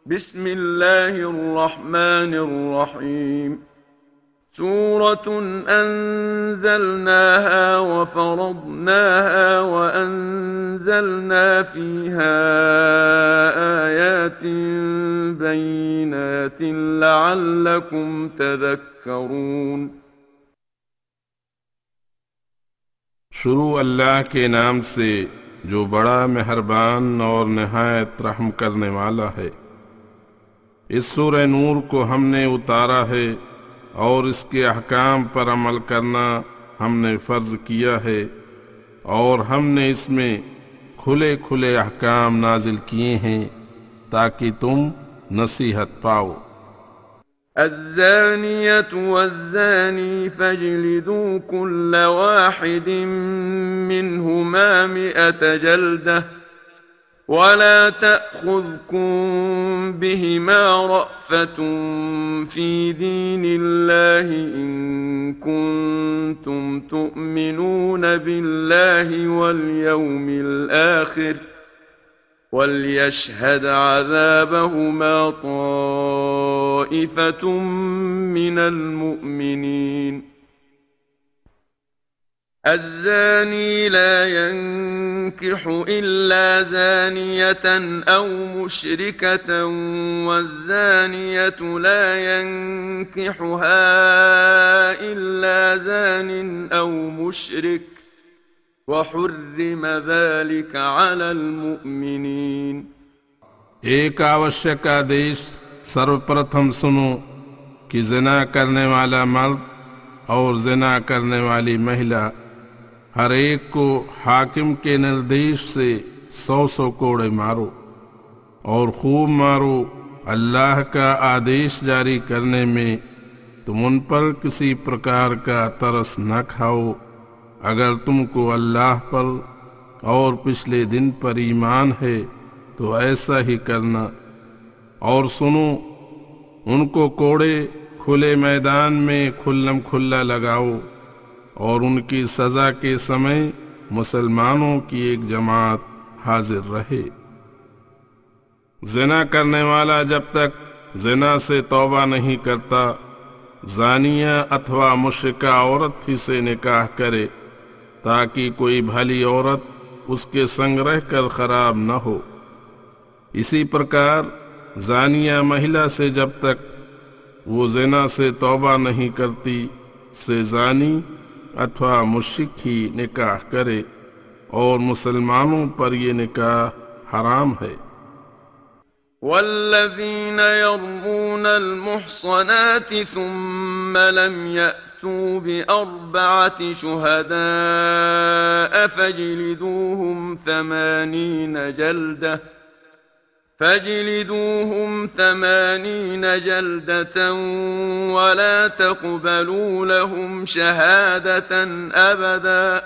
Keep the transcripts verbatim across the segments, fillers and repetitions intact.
بسم اللہ الرحمن الرحیم سورة أنزلناها وفرضناها وأنزلنا فيها آيات بينات لعلكم تذكرون۔ شروع اللہ کے نام سے جو بڑا مہربان اور نہایت رحم کرنے والا ہے۔ اس سورہ نور کو ہم نے اتارا ہے اور اس کے احکام پر عمل کرنا ہم نے فرض کیا ہے، اور ہم نے اس میں کھلے کھلے احکام نازل کیے ہیں تاکہ تم نصیحت پاؤ۔ الزانية والزاني فاجلدوا كل واحد منهما مئة جلدة ولا تأخذكم بهما رأفة في دين الله إن كنتم تؤمنون بالله واليوم الآخر وَلْيَشْهَدْ عَذَابَهُمَا طَائِفَةٌ مِّنَ الْمُؤْمِنِينَ۔ الزَّانِي لَا يَنكِحُ إِلَّا زَانِيَةً أَوْ مُشْرِكَةً وَالزَّانِيَةُ لَا يَنكِحُهَا إِلَّا زَانٍ أَوْ مُشْرِكٌ وَحُرِّمَ ذَلِكَ عَلَى الْمُؤْمِنِينَ۔ ایک آوشک آدیش سروپرتھم سنو کہ زنا کرنے والا مرد اور زنا کرنے والی مہیلا ہر ایک کو حاکم کے نردیش سے سو سو کوڑے مارو اور خوب مارو۔ اللہ کا آدیش جاری کرنے میں تم ان پر کسی پرکار کا ترس نہ کھاؤ، اگر تم کو اللہ پر اور پچھلے دن پر ایمان ہے تو ایسا ہی کرنا۔ اور سنو، ان کو کوڑے کھلے میدان میں کھلم کھلا لگاؤ، اور ان کی سزا کے سمے مسلمانوں کی ایک جماعت حاضر رہے۔ زنا کرنے والا جب تک زنا سے توبہ نہیں کرتا، زانیہ اتھوا مشرکہ عورت ہی سے نکاح کرے تاکہ کوئی بھلی عورت اس کے سنگ رہ کر خراب نہ ہو۔ اسی پرکار زانیہ مہیلا سے جب تک وہ زنا سے توبہ نہیں کرتی سے زانی اتھوا مشرک ہی نکاح کرے، اور مسلمانوں پر یہ نکاح حرام ہے۔ والذین یرمون المحصنات ثم لم یأتوا بأربعة شهداء فاجلدوهم ثمانین جلدة فاجلدوهم ثمانين جلدة ولا تقبلوا لهم شهادة أبدا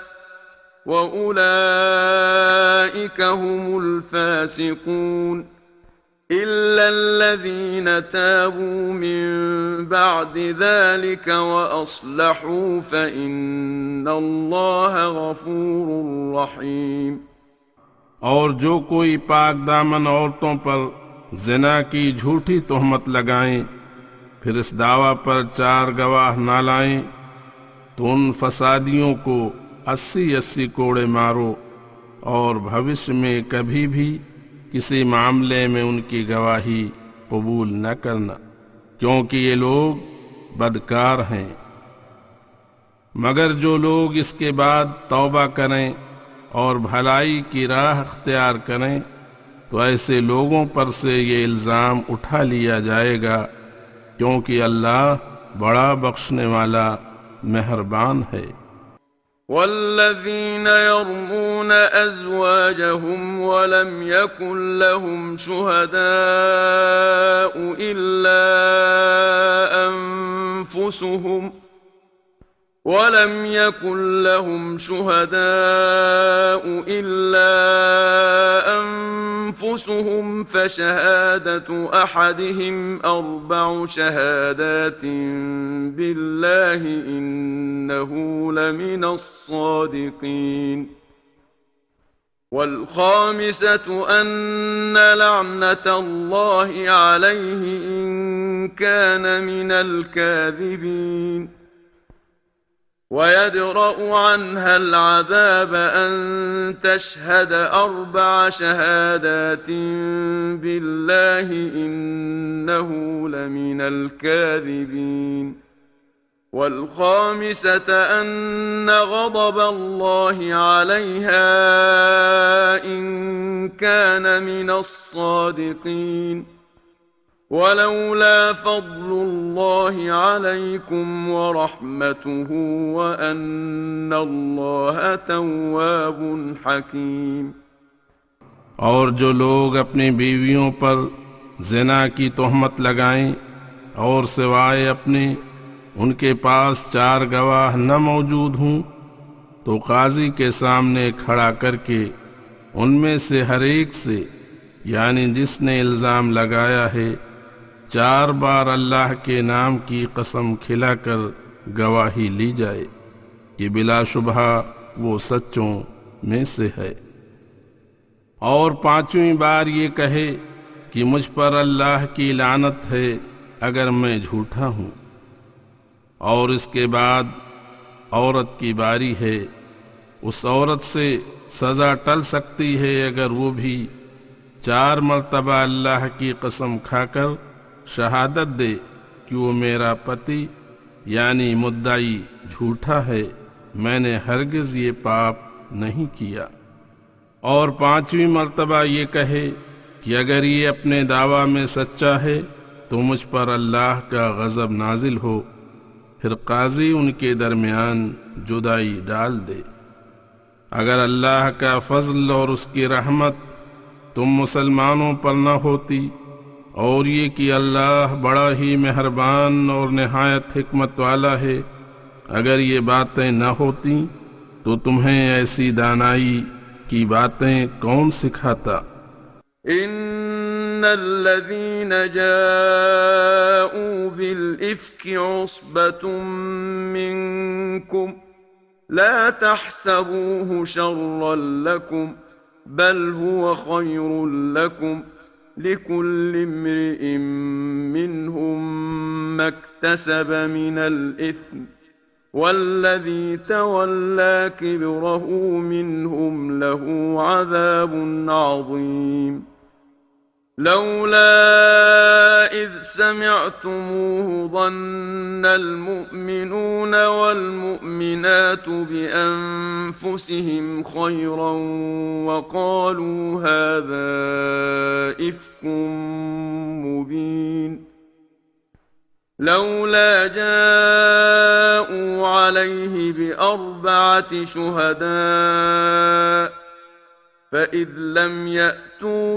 وأولئك هم الفاسقون إلا الذين تابوا من بعد ذلك وأصلحوا فإن الله غفور رحيم۔ اور جو کوئی پاک دامن عورتوں پر زنا کی جھوٹی تہمت لگائیں پھر اس دعویٰ پر چار گواہ نہ لائیں تو ان فسادیوں کو اسی اسی کوڑے مارو، اور بھوشیہ میں کبھی بھی کسی معاملے میں ان کی گواہی قبول نہ کرنا، کیونکہ یہ لوگ بدکار ہیں۔ مگر جو لوگ اس کے بعد توبہ کریں اور بھلائی کی راہ اختیار کریں تو ایسے لوگوں پر سے یہ الزام اٹھا لیا جائے گا، کیونکہ اللہ بڑا بخشنے والا مہربان ہے۔ والذین یرمون ازواجهم ولم یکن لهم شهداء الا انفسهم ولم يكن لهم شهداء إلا أنفسهم فشهادة أحدهم أربع شهادات بالله إنه لمن الصادقين۔ والخامسة أن لعنة الله عليه إن كان من الكاذبين ويدرأ عنها العذاب أن تشهد أربع شهادات بالله إنه لمن الكاذبين والخامسة أن غضب الله عليها إن كان من الصادقين ولولا فضل الله عليكم ورحمته وأن الله تواب حكيم۔ اور جو لوگ اپنی بیویوں پر زنا کی تہمت لگائیں اور سوائے اپنے ان کے پاس چار گواہ نہ موجود ہوں تو قاضی کے سامنے کھڑا کر کے ان میں سے ہر ایک سے یعنی جس نے الزام لگایا ہے چار بار اللہ کے نام کی قسم کھلا کر گواہی لی جائے کہ بلا شبہ وہ سچوں میں سے ہے، اور پانچویں بار یہ کہے کہ مجھ پر اللہ کی لعنت ہے اگر میں جھوٹا ہوں، اور اس کے بعد عورت کی باری ہے، اس عورت سے سزا ٹل سکتی ہے اگر وہ بھی چار مرتبہ اللہ کی قسم کھا کر شہادت دے کہ وہ میرا پتی یعنی مدعی جھوٹا ہے، میں نے ہرگز یہ پاپ نہیں کیا، اور پانچویں مرتبہ یہ کہے کہ اگر یہ اپنے دعویٰ میں سچا ہے تو مجھ پر اللہ کا غضب نازل ہو، پھر قاضی ان کے درمیان جدائی ڈال دے۔ اگر اللہ کا فضل اور اس کی رحمت تم مسلمانوں پر نہ ہوتی اور یہ کہ اللہ بڑا ہی مہربان اور نہایت حکمت والا ہے، اگر یہ باتیں نہ ہوتی تو تمہیں ایسی دانائی کی باتیں کون سکھاتا؟ ان الذين جاءوا بالإفك عصبة منكم لا تحسبوه شرا لكم بل هو خير لكم لكل امرئ منهم ما اكتسب من الإثم والذي تولى كبره منهم له عذاب عظيم لولا إذ سمعتموه ظن المؤمنون والمؤمنات بأنفسهم خيرا وقالوا هذا إفك مبين لولا جاءوا عليه بأربعة شهداء فإذ لم يأتوا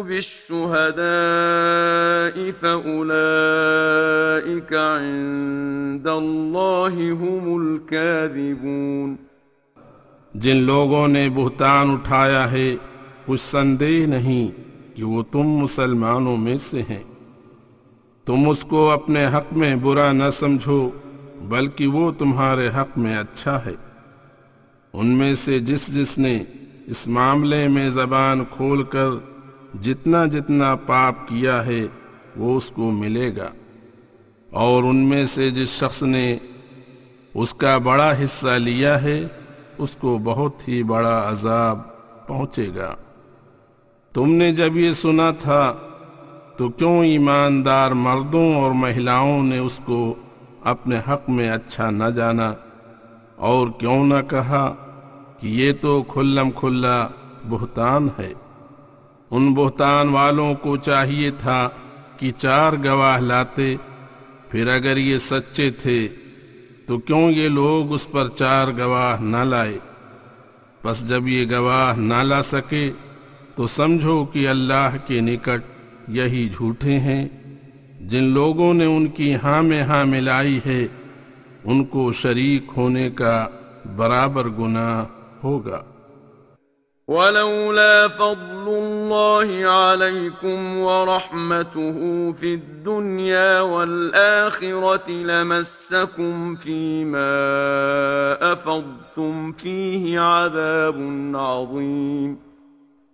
بالشهداء فأولئك عند الله هم الكاذبون۔ جن لوگوں نے بہتان اٹھایا ہے کچھ سندیہ نہیں کہ وہ تم مسلمانوں میں سے ہیں، تم اس کو اپنے حق میں برا نہ سمجھو بلکہ وہ تمہارے حق میں اچھا ہے۔ ان میں سے جس جس نے اس معاملے میں زبان کھول کر جتنا جتنا پاپ کیا ہے وہ اس کو ملے گا، اور ان میں سے جس شخص نے اس کا بڑا حصہ لیا ہے اس کو بہت ہی بڑا عذاب پہنچے گا۔ تم نے جب یہ سنا تھا تو کیوں ایماندار مردوں اور مہیلاؤں نے اس کو اپنے حق میں اچھا نہ جانا، اور کیوں نہ کہا کہ یہ تو کھلم کھلا بہتان ہے؟ ان بہتان والوں کو چاہیے تھا کہ چار گواہ لاتے، پھر اگر یہ سچے تھے تو کیوں یہ لوگ اس پر چار گواہ نہ لائے؟ بس جب یہ گواہ نہ لا سکے تو سمجھو کہ اللہ کے نکٹ یہی جھوٹے ہیں۔ جن لوگوں نے ان کی ہاں میں ہاں ملائی ہے ان کو شریک ہونے کا برابر گناہ ہوگا۔ ولولا فضل الله عليكم ورحمته في الدنيا والآخرة لمسكم فيما أفضتم فيه عذاب عظيم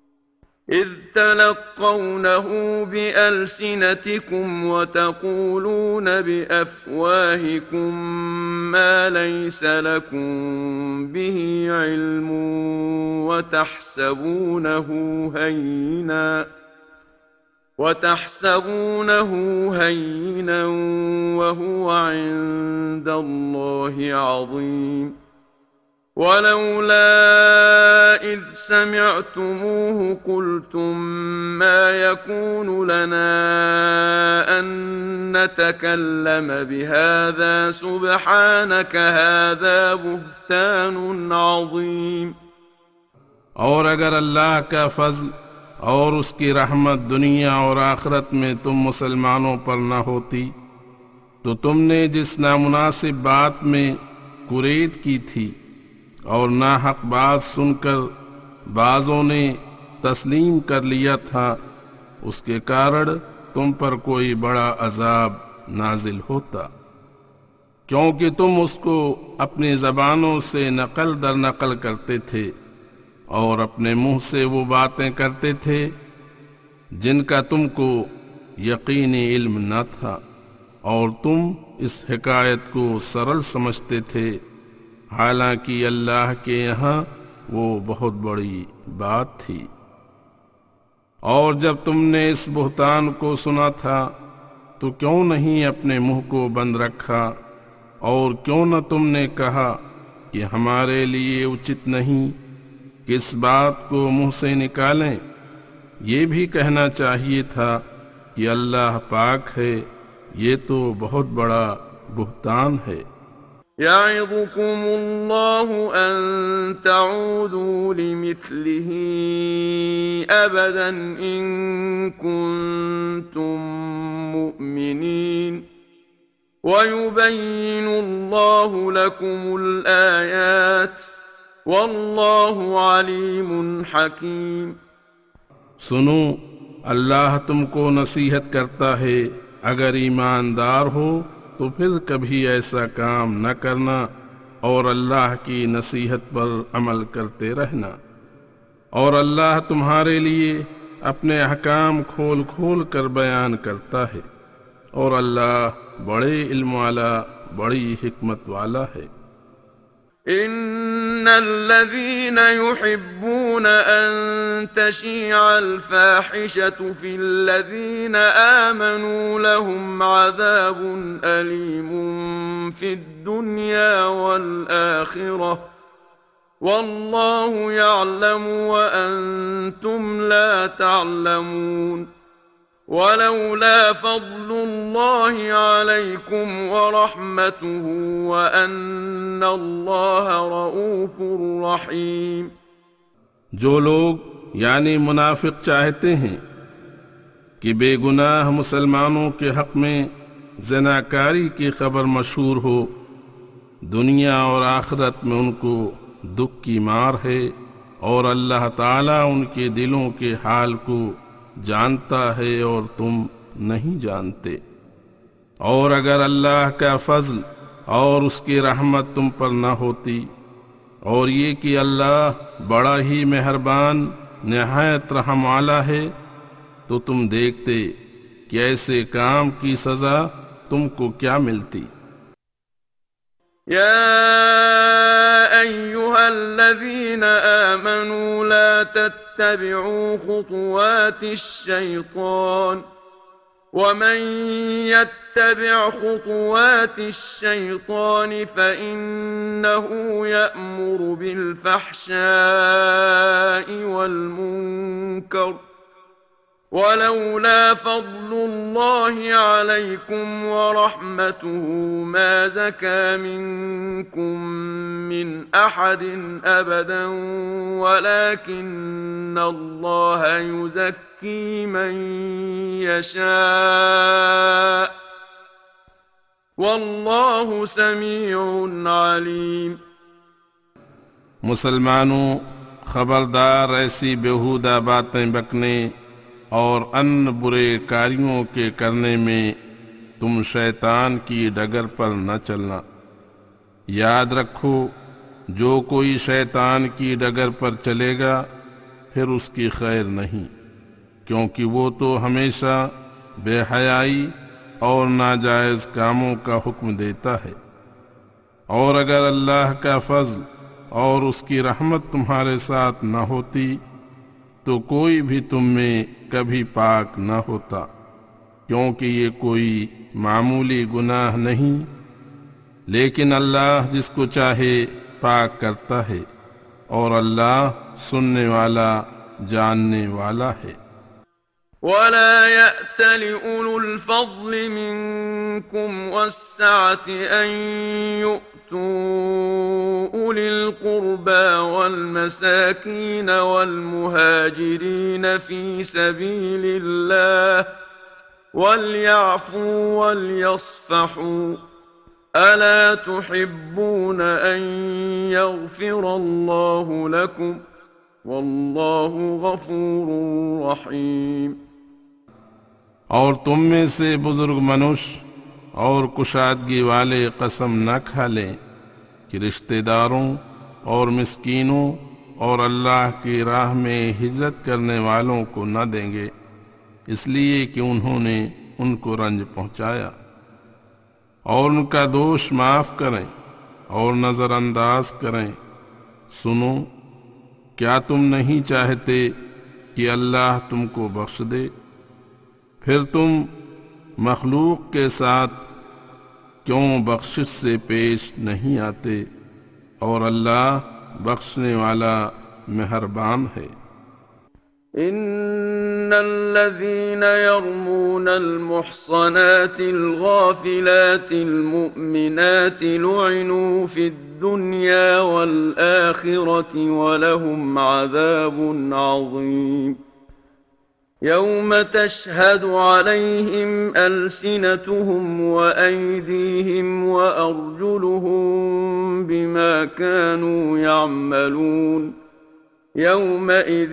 إذ تلقونه بألسنتكم وتقولون بأفواهكم ما ليس لكم به علم وتحسبونه هينا وتحسبونه هينا وهو عند الله عظيم ولولا إذ سمعتموه قلتم ما يكون لنا أن نتكلم بهذا سبحانك هذا بهتان عظيم. اور اگر اللہ کا فضل اور اس کی رحمت دنیا اور آخرت میں تم مسلمانوں پر نہ ہوتی تو تم نے جس نامناسب بات میں کرید کی تھی اور ناحق بات سن کر بعضوں نے تسلیم کر لیا تھا، اس کے کارن تم پر کوئی بڑا عذاب نازل ہوتا، کیونکہ تم اس کو اپنی زبانوں سے نقل در نقل کرتے تھے اور اپنے منہ سے وہ باتیں کرتے تھے جن کا تم کو یقینی علم نہ تھا، اور تم اس حکایت کو سرل سمجھتے تھے، حالانکہ اللہ کے یہاں وہ بہت بڑی بات تھی۔ اور جب تم نے اس بہتان کو سنا تھا تو کیوں نہیں اپنے منہ کو بند رکھا، اور کیوں نہ تم نے کہا کہ ہمارے لیے اچت نہیں کہ اس بات کو منہ سے نکالیں؟ یہ بھی کہنا چاہیے تھا کہ اللہ پاک ہے، یہ تو بہت بڑا بہتان ہے۔ يعظكم الله أن تعودوا لمثله أبدا إن كنتم مؤمنين ويبين الله لكم الآيات والله عليم حكيم۔ سنو، اللہ تم کو نصیحت کرتا ہے اگر ایماندار ہو تو پھر کبھی ایسا کام نہ کرنا اور اللہ کی نصیحت پر عمل کرتے رہنا، اور اللہ تمہارے لیے اپنے احکام کھول کھول کر بیان کرتا ہے، اور اللہ بڑے علم والا، بڑی حکمت والا ہے۔ إن الذين يحبون أن تشيع الفاحشة في الذين آمنوا لهم عذاب أليم في الدنيا والآخرة والله يعلم وأنتم لا تعلمون ولولا فضل الله عليكم ورحمته وأن الله رؤوف رحيم۔ جو لوگ یعنی منافق چاہتے ہیں کہ بے گناہ مسلمانوں کے حق میں زناکاری کی خبر مشہور ہو، دنیا اور آخرت میں ان کو دکھ کی مار ہے، اور اللہ تعالیٰ ان کے دلوں کے حال کو جانتا ہے اور تم نہیں جانتے۔ اور اگر اللہ کا فضل اور اس کی رحمت تم پر نہ ہوتی، اور یہ کہ اللہ بڑا ہی مہربان نہایت رحم والا ہے، تو تم دیکھتے کہ ایسے کام کی سزا تم کو کیا ملتی۔ يا أيها الذين آمنوا لا تتبعوا خطوات الشيطان ومن يتبع خطوات الشيطان فإنه يأمر بالفحشاء والمنكر ولولا فضل الله عليكم ورحمته ما زكى منكم من أحد أبدا ولكن الله يزكي من يشاء والله سميع عليم۔ مسلمانوں، خبردار ایسی بیہودہ باتیں بکنے اور ان برے کاریوں کے کرنے میں تم شیطان کی ڈگر پر نہ چلنا۔ یاد رکھو، جو کوئی شیطان کی ڈگر پر چلے گا پھر اس کی خیر نہیں۔ کیونکہ وہ تو ہمیشہ بے حیائی اور ناجائز کاموں کا حکم دیتا ہے۔ اور اگر اللہ کا فضل اور اس کی رحمت تمہارے ساتھ نہ ہوتی تو کوئی بھی تم میں کبھی پاک نہ ہوتا، کیونکہ یہ کوئی معمولی گناہ نہیں، لیکن اللہ جس کو چاہے پاک کرتا ہے، اور اللہ سننے والا جاننے والا ہے۔ ولا يأت لأولو الفضل منكم والسعة أن يؤتوا أولي القربى والمساكين والمهاجرين في سبيل الله وليعفوا وليصفحوا ألا تحبون أن يغفر الله لكم والله غفور رحيم۔ اور تم میں سے بزرگ منش اور کشادگی والے قسم نہ کھا لیں کہ رشتہ داروں اور مسکینوں اور اللہ کی راہ میں ہجرت کرنے والوں کو نہ دیں گے، اس لیے کہ انہوں نے ان کو رنج پہنچایا، اور ان کا دوش معاف کریں اور نظر انداز کریں۔ سنو، کیا تم نہیں چاہتے کہ اللہ تم کو بخش دے؟ پھر تم مخلوق کے ساتھ کیوں بخشش سے پیش نہیں آتے؟ اور اللہ بخشنے والا مہربان ہے۔ ان الذين يرمون المحصنات الغافلات المؤمنات لعنوا في الدنيا والآخرة ولهم عذاب عظيم يوم تشهد عليهم ألسنتهم وأيديهم وأرجلهم بما كانوا يعملون يومئذ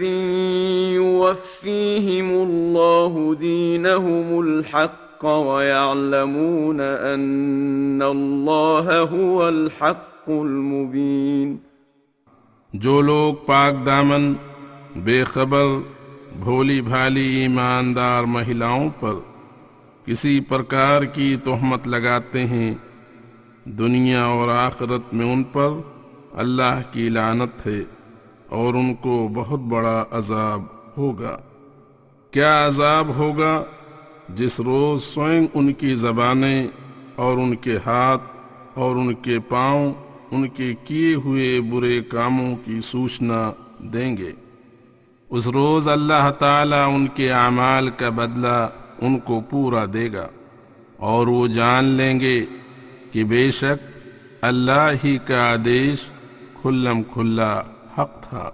يوفيهم الله دينهم الحق ويعلمون أن الله هو الحق المبين۔ جو لوگ پاک دامن بے خبر بھولی بھالی ایماندار مہیلاؤں پر کسی پرکار کی تہمت لگاتے ہیں، دنیا اور آخرت میں ان پر اللہ کی لعنت ہے اور ان کو بہت بڑا عذاب ہوگا۔ کیا عذاب ہوگا جس روز سوئم ان کی زبانیں اور ان کے ہاتھ اور ان کے پاؤں ان کے کیے ہوئے برے کاموں کی سوچنا دیں گے۔ اس روز اللہ تعالیٰ ان کے اعمال کا بدلہ ان کو پورا دے گا، اور وہ جان لیں گے کہ بے شک اللہ ہی کا آدیش کھلم کھلا حق تھا۔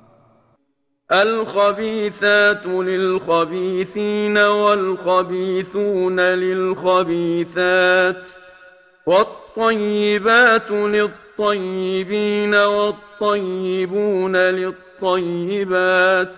الخبيثات للخبيثين والخبيثون للخبيثات والطيبات للطيبين والطيبون للطيبات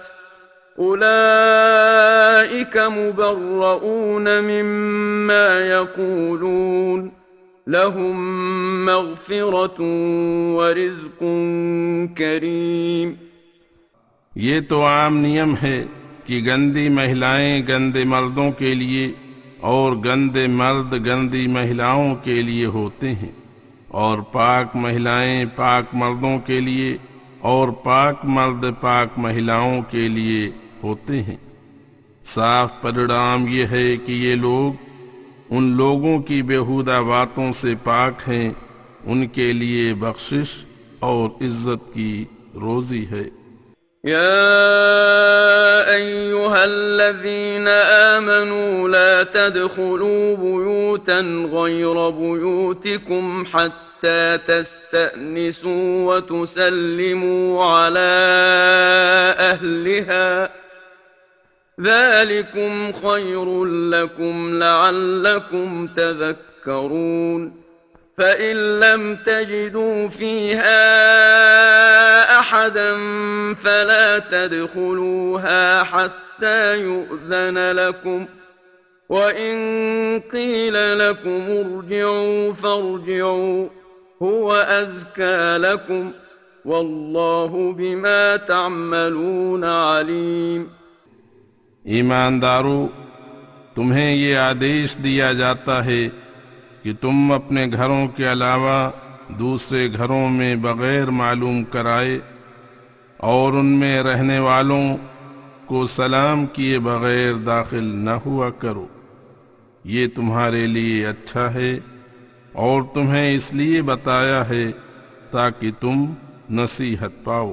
أولئك مبرؤون مما يقولون لهم مغفرة ورزق کریم۔ یہ تو عام نیم ہے کہ گندی مہلائیں گندے مردوں کے لیے اور گندے مرد گندی مہیلاؤں کے لیے ہوتے ہیں، اور پاک مہلائیں پاک مردوں کے لیے اور پاک مرد پاک مہیلاؤں کے لیے ہوتے ہیں۔ صاف پرڑام یہ ہے کہ یہ لوگ ان لوگوں کی بیہودہ باتوں سے پاک ہیں، ان کے لیے بخشش اور عزت کی روزی ہے۔ يا أيها الذين آمنوا لا تدخلوا بيوتا غير بيوتكم حتى تستأنسوا وتسلموا على أهلها ذلكم خير لكم لعلكم تذكرون فإن لم تجدوا فيها أحدا فلا تدخلوها حتى يؤذن لكم وإن قيل لكم ارجعوا فارجعوا هو أزكى لكم والله بما تعملون عليم۔ ایماندارو، تمہیں یہ آدیش دیا جاتا ہے کہ تم اپنے گھروں کے علاوہ دوسرے گھروں میں بغیر معلوم کرائے اور ان میں رہنے والوں کو سلام کیے بغیر داخل نہ ہوا کرو، یہ تمہارے لیے اچھا ہے اور تمہیں اس لیے بتایا ہے تاکہ تم نصیحت پاؤ۔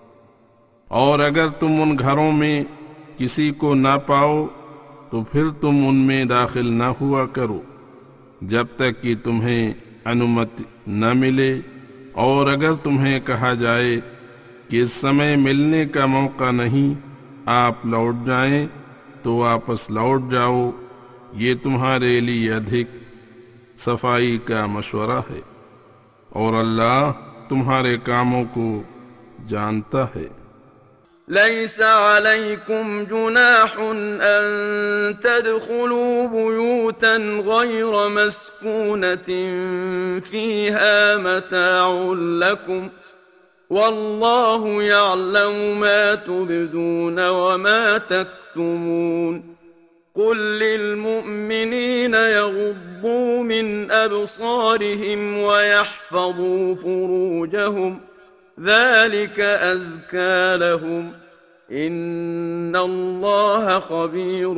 اور اگر تم ان گھروں میں کسی کو نہ پاؤ تو پھر تم ان میں داخل نہ ہوا کرو جب تک کہ تمہیں انمتی نہ ملے، اور اگر تمہیں کہا جائے کہ اس سمے ملنے کا موقع نہیں، آپ لوٹ جائیں تو واپس لوٹ جاؤ، یہ تمہارے لیے ادھک صفائی کا مشورہ ہے، اور اللہ تمہارے کاموں کو جانتا ہے۔ ليس عليكم جناح أن تدخلوا بيوتا غير مسكونة فيها متاع لكم والله يعلم ما تبدون وما تكتمون قل للمؤمنين يغضوا من أبصارهم ويحفظوا فروجهم ذلك أزكى لهم إن الله خبير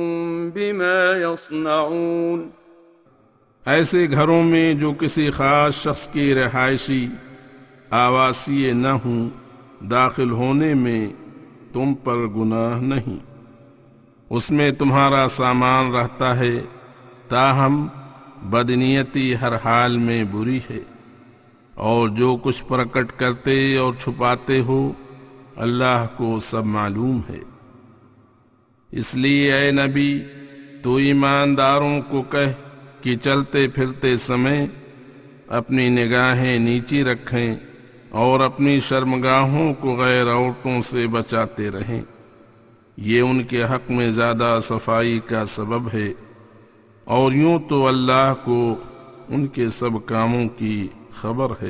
بما يصنعون۔ ایسے گھروں میں جو کسی خاص شخص کی رہائشی آواسی نہ ہوں، داخل ہونے میں تم پر گناہ نہیں، اس میں تمہارا سامان رہتا ہے، تاہم بدنیتی ہر حال میں بری ہے، اور جو کچھ پرکٹ کرتے اور چھپاتے ہو اللہ کو سب معلوم ہے۔ اس لیے اے نبی، تو ایمانداروں کو کہہ کہ چلتے پھرتے سمے اپنی نگاہیں نیچی رکھیں اور اپنی شرمگاہوں کو غیر عورتوں سے بچاتے رہیں، یہ ان کے حق میں زیادہ صفائی کا سبب ہے، اور یوں تو اللہ کو ان کے سب کاموں کی خبر ہے۔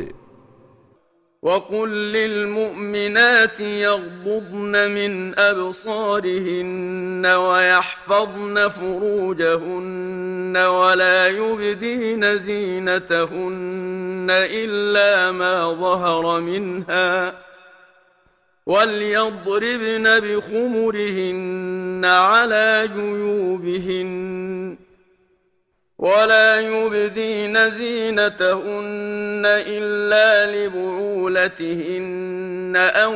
وَقُل لِّلْمُؤْمِنَاتِ يَغْضُضْنَ مِنْ أَبْصَارِهِنَّ وَيَحْفَظْنَ فُرُوجَهُنَّ وَلَا يُبْدِينَ زِينَتَهُنَّ إِلَّا مَا ظَهَرَ مِنْهَا وَلْيَضْرِبْنَ بِخُمُرِهِنَّ عَلَى جُيُوبِهِنَّ ولا يبدين زينتهن إلا لبعولتهن أو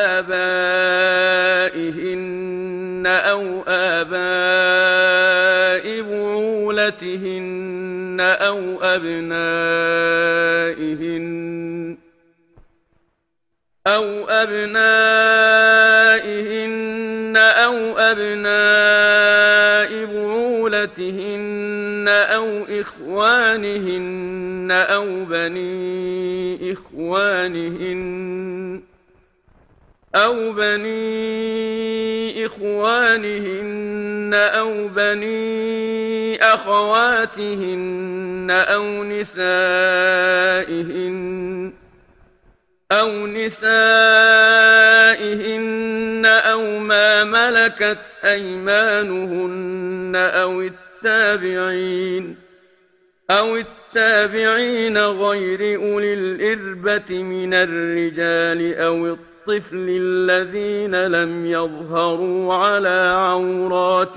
آبائهن أو آباء بعولتهن أو أبنائهن أو أبنائهن أو أبناء بعولتهن أو إخوانهن أو بني إخوانهن أو بني إخوانهن أو بني أخواتهن أو نسائهن أو نسائهن أو ما ملكت أيمانهن أو التابعين أو التابعين غير أولي الإربة من الرجال أو الطفل الذين لم يظهروا على عورات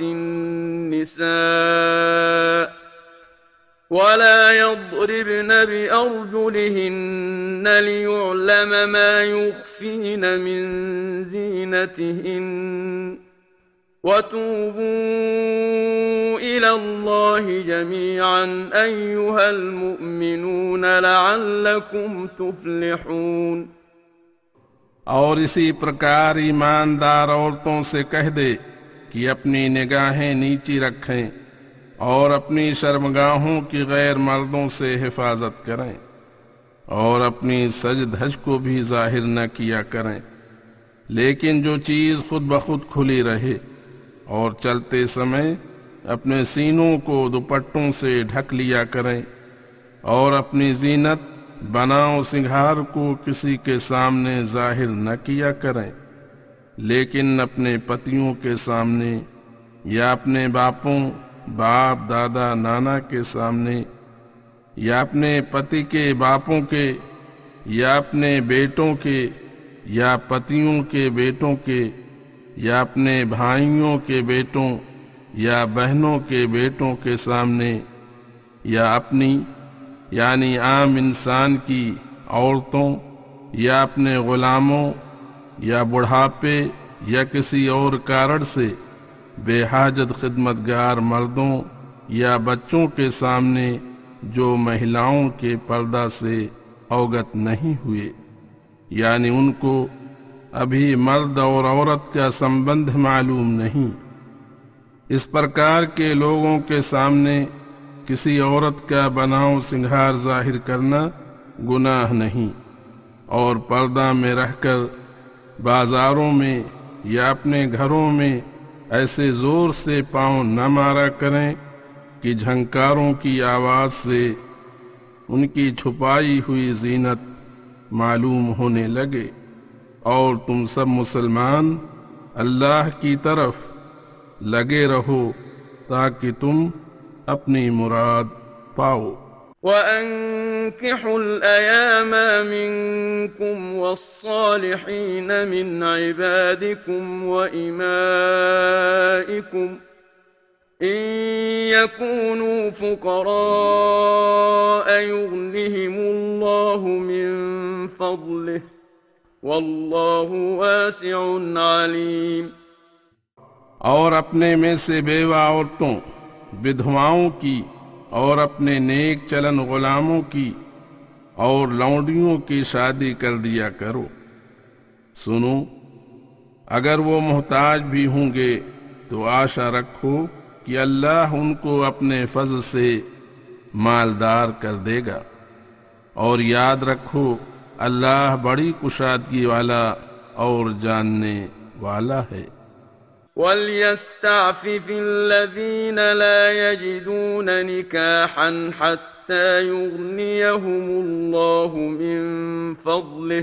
النساء ولا يضربن بأرجلهن ليعلم ما يخفين من زينتهن وتوبوا إلى الله جميعا أيها المؤمنون لعلكم تفلحون۔ اور اسی پرکار ایماندار عورتوں سے کہہ دے کہ اپنی نگاہیں نیچی رکھیں اور اپنی شرمگاہوں کی غیر مردوں سے حفاظت کریں، اور اپنی سج دھج کو بھی ظاہر نہ کیا کریں، لیکن جو چیز خود بخود کھلی رہے، اور چلتے سمے اپنے سینوں کو دوپٹوں سے ڈھک لیا کریں، اور اپنی زینت بناؤ سنگھار کو کسی کے سامنے ظاہر نہ کیا کریں، لیکن اپنے پتیوں کے سامنے یا اپنے باپوں باپ دادا نانا کے سامنے یا اپنے پتی کے باپوں کے یا اپنے بیٹوں کے یا پتیوں کے بیٹوں کے یا اپنے بھائیوں کے بیٹوں یا بہنوں کے بیٹوں کے سامنے یا اپنی یعنی عام انسان کی عورتوں یا اپنے غلاموں یا بڑھاپے یا کسی اور کارن سے بے حاجت خدمتگار مردوں یا بچوں کے سامنے جو مہیلاؤں کے پردہ سے اوگت نہیں ہوئے، یعنی ان کو ابھی مرد اور عورت کا سمبندھ معلوم نہیں۔ اس پرکار کے لوگوں کے سامنے کسی عورت کا بناؤ سنگھار ظاہر کرنا گناہ نہیں، اور پردہ میں رہ کر بازاروں میں یا اپنے گھروں میں ایسے زور سے پاؤں نہ مارا کریں کہ جھنکاروں کی آواز سے ان کی چھپائی ہوئی زینت معلوم ہونے لگے، اور تم سب مسلمان اللہ کی طرف لگے رہو تاکہ تم اپنی مراد پاؤ۔ وَأَنكِحُوا الْأَيَامَ مِنكُمْ وَالصَّالِحِينَ مِنْ عِبَادِكُمْ وَإِمَائِكُمْ إِنْ يَكُونُوا فُقَرَاءَ يُغْنِهِمُ اللَّهُ مِنْ فَضْلِهِ وَاللَّهُ وَاسِعٌ عَلِيمٌ۔ اور اپنے میں سے بیوہ عورتوں بدھواؤں کی اور اپنے نیک چلن غلاموں کی اور لونڈیوں کی شادی کر دیا کرو۔ سنو، اگر وہ محتاج بھی ہوں گے تو آشا رکھو کہ اللہ ان کو اپنے فضل سے مالدار کر دے گا، اور یاد رکھو اللہ بڑی کشادگی والا اور جاننے والا ہے۔ وَلْيَسْتَعْفِفِ الَّذِينَ لَا يَجِدُونَ نِكَاحًا حَتَّى يُغْنِيَهُمُ اللَّهُ مِنْ فَضْلِهِ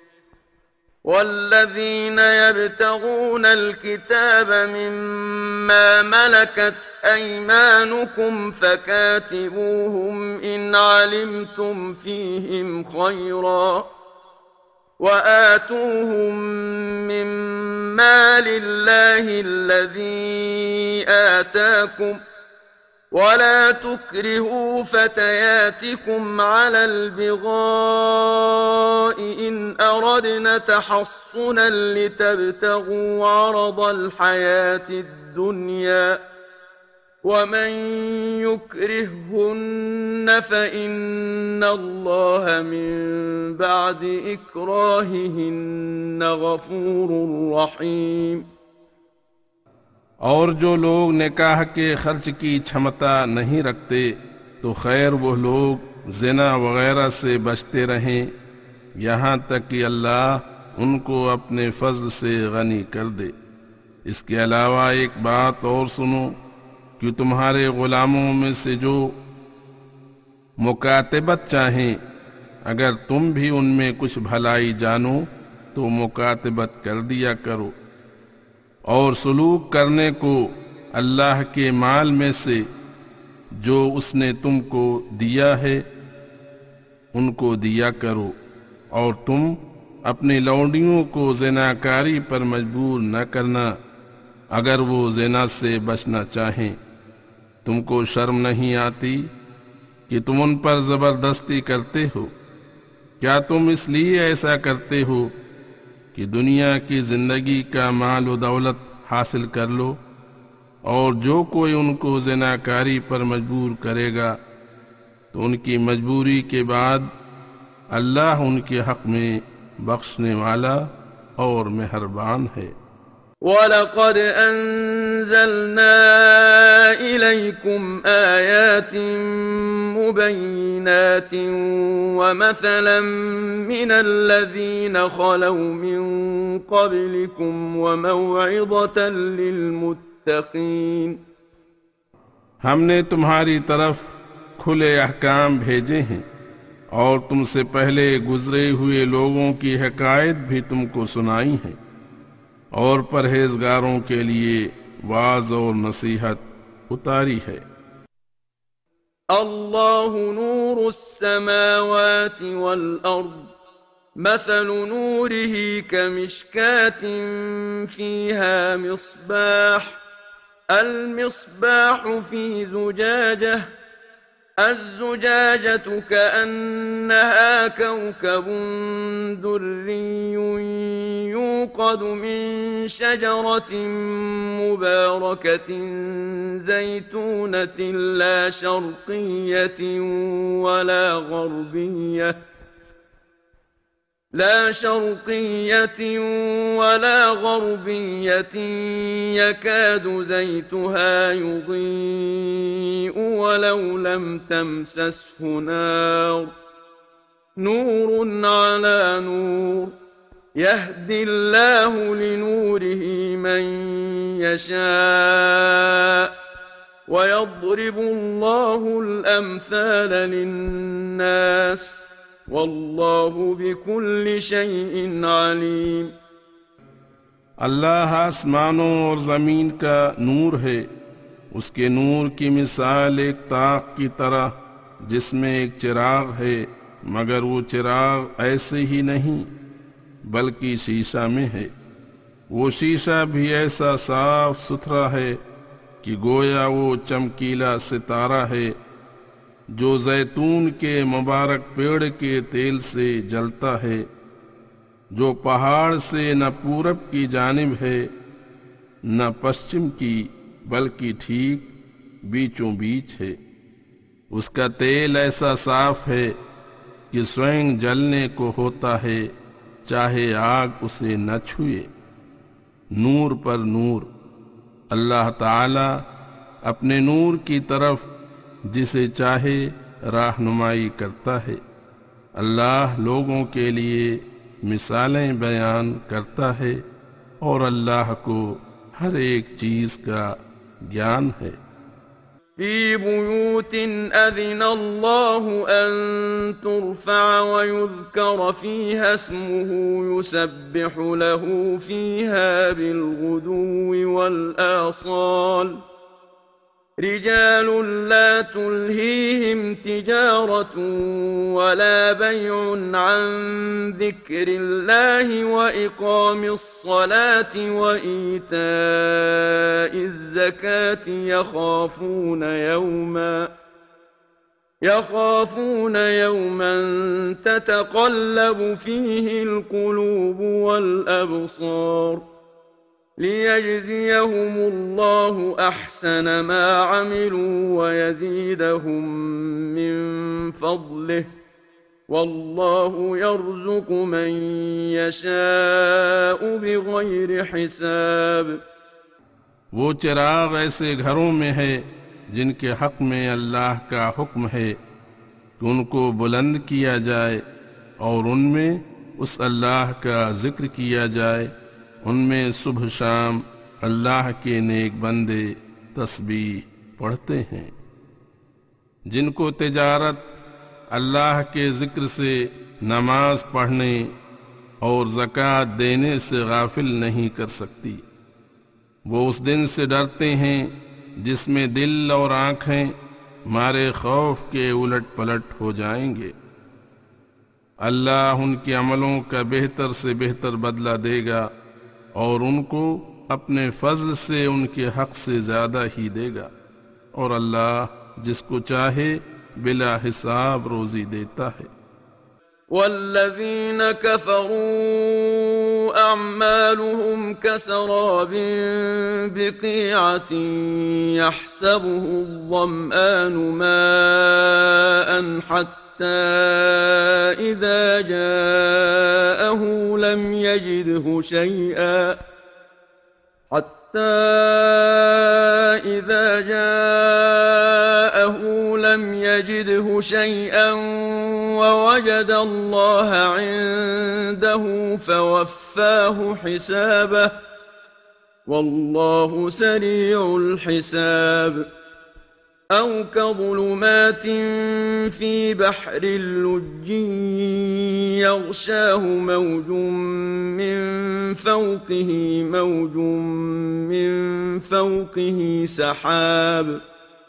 وَالَّذِينَ يَبْتَغُونَ الْكِتَابَ مِمَّا مَلَكَتْ أَيْمَانُكُمْ فَكَاتِبُوهُمْ إِنْ عَلِمْتُمْ فِيهِمْ خَيْرًا وَآتُوهُمْ مِنْ مَالِ اللَّهِ الَّذِي آتَاكُمْ وَلَا تُكْرِهُوا فَتَيَاتِكُمْ عَلَى الْبِغَاءِ إِنْ أَرَدْنَ تَحَصُّنًا لِتَبْتَغُوا عَرَضَ الْحَيَاةِ الدُّنْيَا وَمَنْ يُكْرِههُّنَّ فَإِنَّ اللَّهَ مِنْ بَعْدِ إِكْرَاهِهِنَّ غَفُورٌ رَحِيمٌ۔ اور جو لوگ نکاح کے خرچ کی چھمتا نہیں رکھتے تو خیر وہ لوگ زنا وغیرہ سے بچتے رہیں یہاں تک کہ اللہ ان کو اپنے فضل سے غنی کر دے۔ اس کے علاوہ ایک بات اور سنو کہ تمہارے غلاموں میں سے جو مکاتبت چاہیں، اگر تم بھی ان میں کچھ بھلائی جانو تو مکاتبت کر دیا کرو، اور سلوک کرنے کو اللہ کے مال میں سے جو اس نے تم کو دیا ہے ان کو دیا کرو، اور تم اپنی لونڈیوں کو زناکاری پر مجبور نہ کرنا اگر وہ زنا سے بچنا چاہیں۔ تم کو شرم نہیں آتی کہ تم ان پر زبردستی کرتے ہو؟ کیا تم اس لیے ایسا کرتے ہو کہ دنیا کی زندگی کا مال و دولت حاصل کر لو؟ اور جو کوئی ان کو زناکاری پر مجبور کرے گا تو ان کی مجبوری کے بعد اللہ ان کے حق میں بخشنے والا اور مہربان ہے۔ وَلَقَدْ أَنزَلْنَا إِلَيْكُمْ آيَاتٍ مُبَيِّنَاتٍ وَمَثَلًا مِنَ الَّذِينَ خَلَوْا مِن قَبْلِكُمْ وَمَوْعِظَةً لِلْمُتَّقِينَ۔ ہم نے تمہاری طرف کھلے احکام بھیجے ہیں اور تم سے پہلے گزرے ہوئے لوگوں کی حکایت بھی تم کو سنائی ہیں، اور پرہیزگاروں کے لیے واعظ اور نصیحت اتاری ہے۔ اللہ نور السماوات والارض مثل نوره كمشكاة فيها مصباح المصباح في زجاجة الزجاجة كأنها كوكب دري يوقد من شجرة مباركة زيتونة لا شرقية ولا غربية لا شرقية ولا غربية يكاد زيتها يضيء ولو لم تمسسه نار نور على نور يهدي الله لنوره من يشاء ويضرب الله الأمثال للناس واللہ بکل شیء علیم۔ اللہ آسمانوں اور زمین کا نور ہے، اس کے نور کی مثال ایک طاق کی طرح جس میں ایک چراغ ہے، مگر وہ چراغ ایسے ہی نہیں بلکہ شیشہ میں ہے۔ وہ شیشہ بھی ایسا صاف ستھرا ہے کہ گویا وہ چمکیلا ستارہ ہے جو زیتون کے مبارک پیڑ کے تیل سے جلتا ہے، جو پہاڑ سے نہ پورب کی جانب ہے نہ پشچم کی بلکہ ٹھیک بیچوں بیچ ہے۔ اس کا تیل ایسا صاف ہے کہ سوئنگ جلنے کو ہوتا ہے چاہے آگ اسے نہ چھوئے۔ نور پر نور، اللہ تعالی اپنے نور کی طرف جسے چاہے راہنمائی کرتا ہے۔ اللہ لوگوں کے لیے مثالیں بیان کرتا ہے اور اللہ کو ہر ایک چیز کا گیان ہے۔ فی بیوت اذن اللہ ان ترفع ویذکر فیہا اسمہ یسبح له فیہا بالغدو والآصال رجال لا تلهيهم تجارة ولا بيع عن ذكر الله وإقام الصلاة وإيتاء الزكاة يخافون يوما يخافون يوما تتقلب فيه القلوب والأبصار لِيَجْزِيَهُمُ اللَّهُ أَحْسَنَ مَا عَمِلُوا وَيَزِيدَهُم مِّن فَضْلِهِ وَاللَّهُ يَرْزُقُ مَن يَشَاءُ بِغَيْرِ حِسَابٍ۔ وہ چراغ ایسے گھروں میں ہے جن کے حق میں اللہ کا حکم ہے کہ ان کو بلند کیا جائے اور ان میں اس اللہ کا ذکر کیا جائے، ان میں صبح شام اللہ کے نیک بندے تسبیح پڑھتے ہیں۔ جن کو تجارت اللہ کے ذکر سے، نماز پڑھنے اور زکوٰۃ دینے سے غافل نہیں کر سکتی، وہ اس دن سے ڈرتے ہیں جس میں دل اور آنکھیں مارے خوف کے الٹ پلٹ ہو جائیں گے۔ اللہ ان کے عملوں کا بہتر سے بہتر بدلہ دے گا اور ان کو اپنے فضل سے ان کے حق سے زیادہ ہی دے گا، اور اللہ جس کو چاہے بلا حساب روزی دیتا ہے۔ والذین کفروا اعمالهم كسراب بقيعة يحسبه الظمآن ماء حتى إذا جاءه لم يجده شيئا حتى إذا جاءه لم يجده شيئا ووجد الله عنده فوفاه حسابه والله سريع الحساب۔ أو كظلمات في بحر اللج يغشاه موج من فوقه موج من فوقه سحاب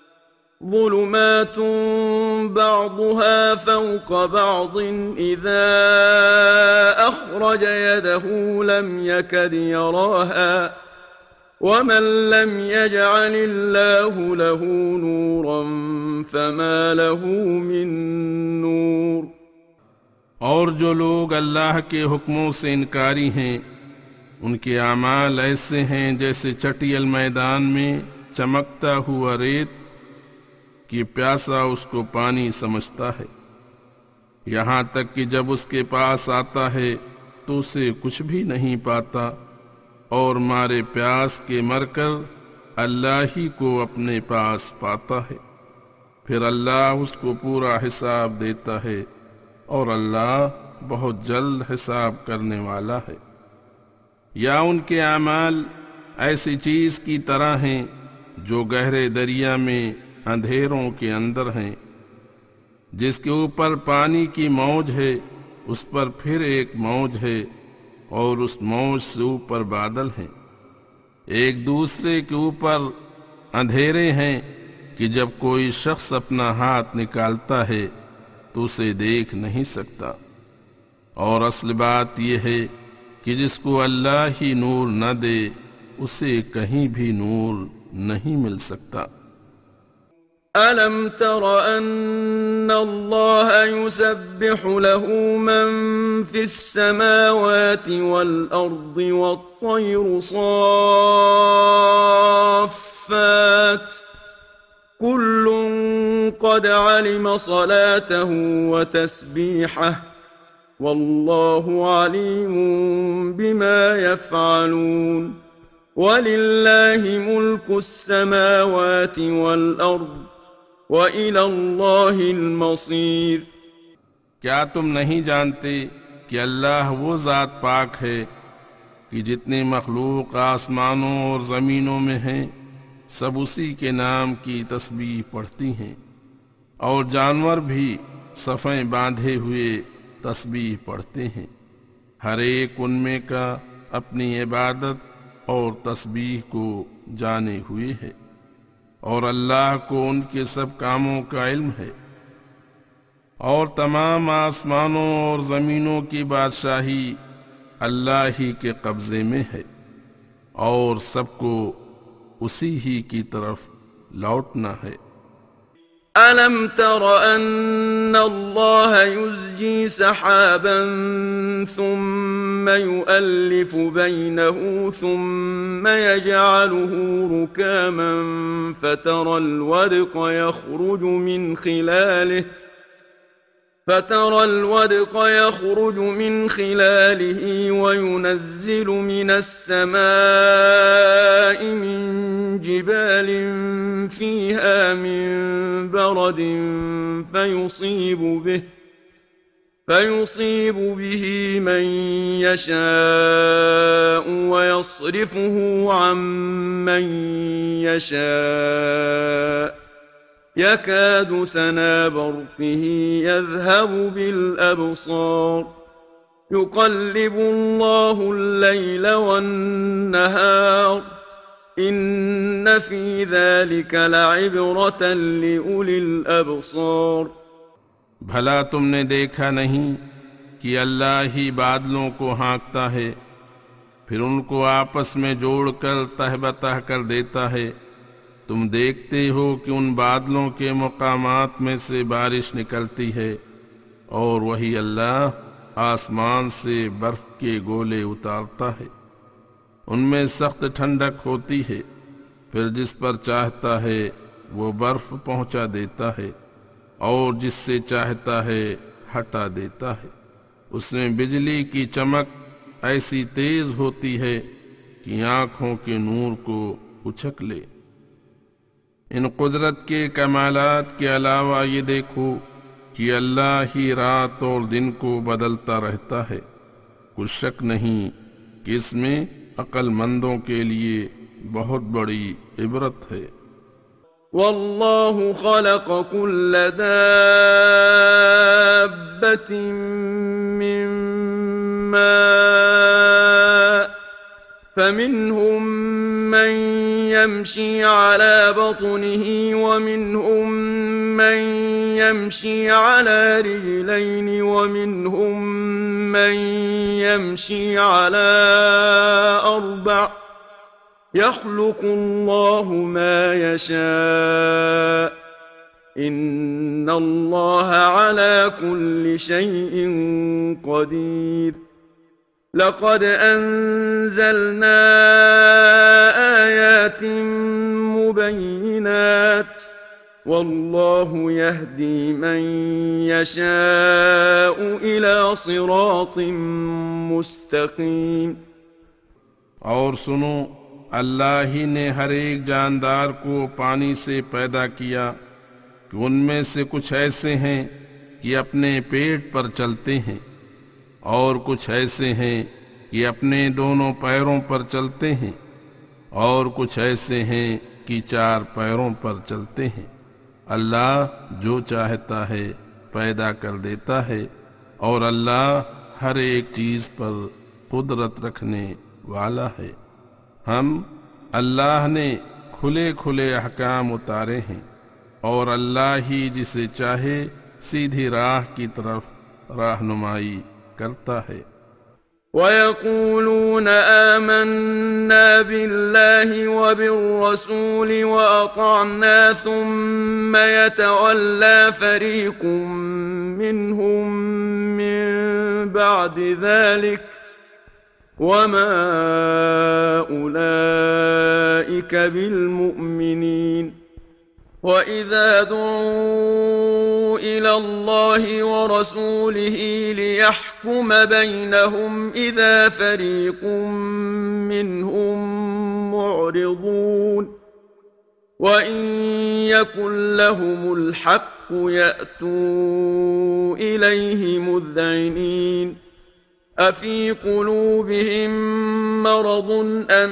ظلمات بعضها فوق بعض إذا أخرج يده لم يكد يراها ومن لم يجعل الله له نورا فما له من نور. اور جو لوگ اللہ کے حکموں سے انکاری ہیں ان کے اعمال ایسے ہیں جیسے چٹیل میدان میں چمکتا ہوا ریت کہ پیاسا اس کو پانی سمجھتا ہے، یہاں تک کہ جب اس کے پاس آتا ہے تو اسے کچھ بھی نہیں پاتا، اور مارے پیاس کے مر کر اللہ ہی کو اپنے پاس پاتا ہے، پھر اللہ اس کو پورا حساب دیتا ہے اور اللہ بہت جلد حساب کرنے والا ہے. یا ان کے اعمال ایسی چیز کی طرح ہیں جو گہرے دریا میں اندھیروں کے اندر ہیں، جس کے اوپر پانی کی موج ہے، اس پر پھر ایک موج ہے، اور اس موج سے اوپر بادل ہیں، ایک دوسرے کے اوپر اندھیرے ہیں کہ جب کوئی شخص اپنا ہاتھ نکالتا ہے تو اسے دیکھ نہیں سکتا. اور اصل بات یہ ہے کہ جس کو اللہ ہی نور نہ دے اسے کہیں بھی نور نہیں مل سکتا. أَلَمْ تَرَ أَنَّ اللَّهَ يُسَبِّحُ لَهُ مَن فِي السَّمَاوَاتِ وَالْأَرْضِ وَالطَّيْرُ صَافَّاتٍ كُلٌّ قَدْ عَلِمَ صَلَاتَهُ وَتَسْبِيحَهُ وَاللَّهُ عَلِيمٌ بِمَا يَفْعَلُونَ. وَلِلَّهِ مُلْكُ السَّمَاوَاتِ وَالْأَرْضِ وَإِلَى اللَّهِ الْمَصِيرُ. کیا تم نہیں جانتے کہ اللہ وہ ذات پاک ہے کہ جتنے مخلوق آسمانوں اور زمینوں میں ہیں سب اسی کے نام کی تسبیح پڑھتی ہیں، اور جانور بھی صفیں باندھے ہوئے تسبیح پڑھتے ہیں، ہر ایک ان میں کا اپنی عبادت اور تسبیح کو جانے ہوئے ہے، اور اللہ کو ان کے سب کاموں کا علم ہے. اور تمام آسمانوں اور زمینوں کی بادشاہی اللہ ہی کے قبضے میں ہے، اور سب کو اسی ہی کی طرف لوٹنا ہے. أَلَمْ تَرَ أَنَّ اللَّهَ يُزْجِي سَحَابًا ثُمَّ يُؤَلِّفُ بَيْنَهُ ثُمَّ يَجْعَلُهُ رُكَامًا فَتَرَى الْوَدْقَ يَخْرُجُ مِنْ خِلَالِهِ فترى الودق يخرج من خلاله وينزل من السماء من جبال فيها من برد فيصيب به فيصيب به من يشاء ويصرفه عن من يشاء يكاد سنا برقه يذهب بالأبصار يقلب الله الليل والنهار إن في ذلك لعبرة لأولي الأبصار. بھلا تم نے دیکھا نہیں کہ اللہ ہی بادلوں کو ہانکتا ہے، پھر ان کو آپس میں جوڑ کر تہ بتہ کر دیتا ہے. تم دیکھتے ہو کہ ان بادلوں کے مقامات میں سے بارش نکلتی ہے، اور وہی اللہ آسمان سے برف کے گولے اتارتا ہے، ان میں سخت ٹھنڈک ہوتی ہے، پھر جس پر چاہتا ہے وہ برف پہنچا دیتا ہے، اور جس سے چاہتا ہے ہٹا دیتا ہے. اس میں بجلی کی چمک ایسی تیز ہوتی ہے کہ آنکھوں کے نور کو اچھک لے. ان قدرت کے کمالات کے علاوہ یہ دیکھو کہ اللہ ہی رات اور دن کو بدلتا رہتا ہے. کچھ شک نہیں کہ اس میں عقل مندوں کے لیے بہت بڑی عبرت ہے. والله خلق كل دابة من ماء فمنهم من يمشي على بطنه ومنهم من يمشي على رجلين ومنهم من يمشي على أربع يخلق الله ما يشاء إن الله على كل شيء قدير لقد أنزلنا آيات مبينات والله يهدي من يشاء إلى صراط مستقيم. اور سنو، اللہ ہی نے ہر ایک جاندار کو پانی سے پیدا کیا کہ ان میں سے کچھ ایسے ہیں کہ اپنے پیٹ پر چلتے ہیں اور کچھ ایسے ہیں کہ اپنے دونوں پیروں پر چلتے ہیں اور کچھ ایسے ہیں کہ چار پیروں پر چلتے ہیں. اللہ جو چاہتا ہے پیدا کر دیتا ہے اور اللہ ہر ایک چیز پر قدرت رکھنے والا ہے. ہم اللہ نے کھلے کھلے احکام اتارے ہیں اور اللہ ہی جسے چاہے سیدھی راہ کی طرف راہنمائی کرتا ہے. وَيَقُولُونَ آمَنَّا بِاللَّهِ وَبِالرَّسُولِ وَأَطَعْنَا ثُمَّ يَتَوَلَّى فَرِيقٌ مِّنْهُم مِّن بَعْدِ ذَلِكَ وَمَا أُولَئِكَ بِالْمُؤْمِنِينَ. وَإِذَا دُعُوا إِلَى اللَّهِ وَرَسُولِهِ لِيَحْكُمَ بَيْنَهُمْ إِذَا فَرِيقٌ مِّنْهُمْ مُعْرِضُونَ وَإِن يَكُن لَّهُمُ الْحَقُّ يَأْتُوا إِلَيْهِ مُذْعِنِينَ. أَفِي قُلُوبِهِم مَّرَضٌ أَمِ